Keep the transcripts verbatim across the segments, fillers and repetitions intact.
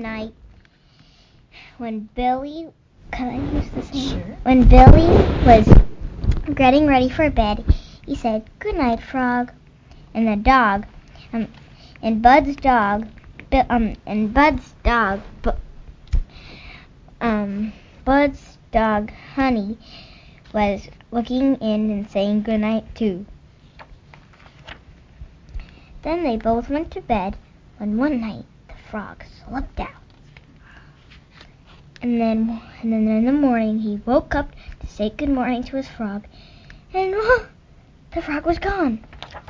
one night, when Billy, can I use this name? Sure. When Billy was getting ready for bed, he said, "Good night, Frog." And the dog, um, and Bud's dog, um, and Bud's dog, bu- um, Bud's dog, Honey, was looking in and saying good night too. Then they both went to bed, when one night the frog slipped out. And then, and then in the morning he woke up to say good morning to his frog, and oh, the frog was gone.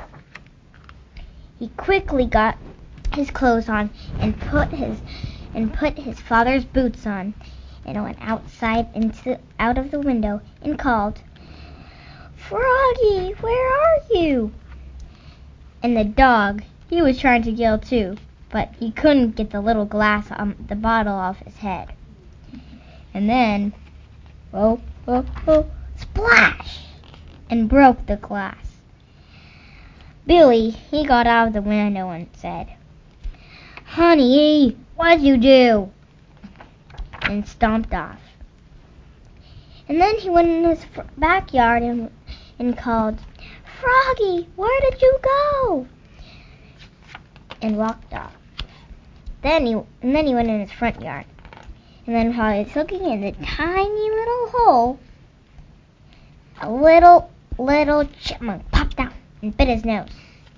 He quickly got his clothes on and put his and put his father's boots on, and went outside into out of the window and called, "Froggy, where are you?" And the dog, he was trying to yell too, but he couldn't get the little glass on the bottle off his head. And then, oh, oh, oh, splash! And broke the glass. Billy, he got out of the window and said, "Honey, what'd you do?" And stomped off. And then he went in his fr- backyard and, and called, "Froggy, where did you go?" And walked off. Then he, and then he went in his front yard. And then while he was looking in the tiny little hole, a little, little chipmunk popped out and bit his nose.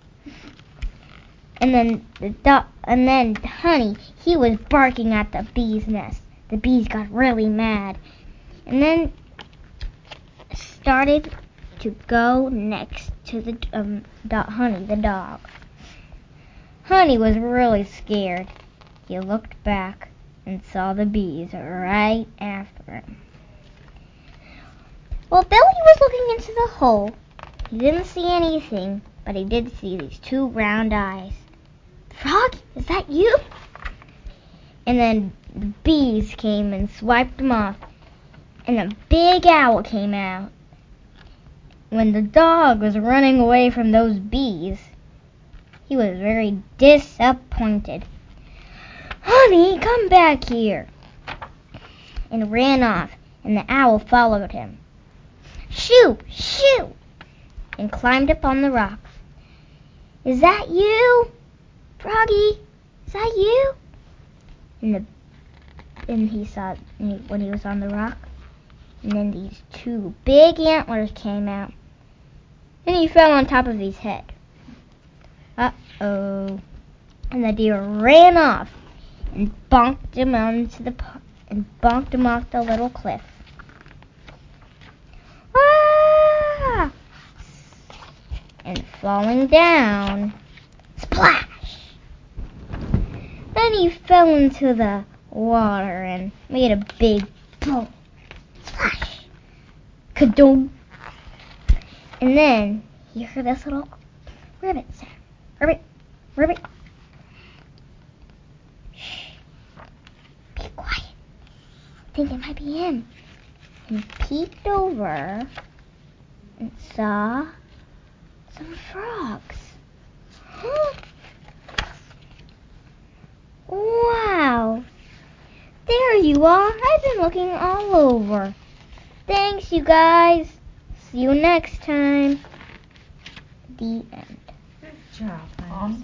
And then the dog, and then Honey, he was barking at the bee's nest. The bees got really mad, and then started to go next to the um, do- Honey, the dog. Honey was really scared. He looked back and saw the bees right after him. Well, Billy was looking into the hole. He didn't see anything, but he did see these two round eyes. "Frog, is that you?" And then the bees came and swiped him off, and a big owl came out. When the dog was running away from those bees, he was very disappointed. "Honey, come back here!" and ran off, and the owl followed him. "Shoo! Shoo!" and climbed up on the rocks. "Is that you? Froggy, is that you?" And the and he saw when he was on the rock, and then these two big antlers came out, and he fell on top of his head. Uh-oh! And the deer ran off and bonked him onto the and bonked him off the little cliff. Ah! And falling down, splash! Then he fell into the water and made a big boom. Splash! Ka-dong! And then he heard this little ribbit sound. Ribbit! Ribbit! Shh! Be quiet. I think it might be him. And he peeked over and saw some frogs. Huh? Wow! There you are. I've been looking all over. Thanks, you guys. See you next time. The end. Good job, honey. Awesome.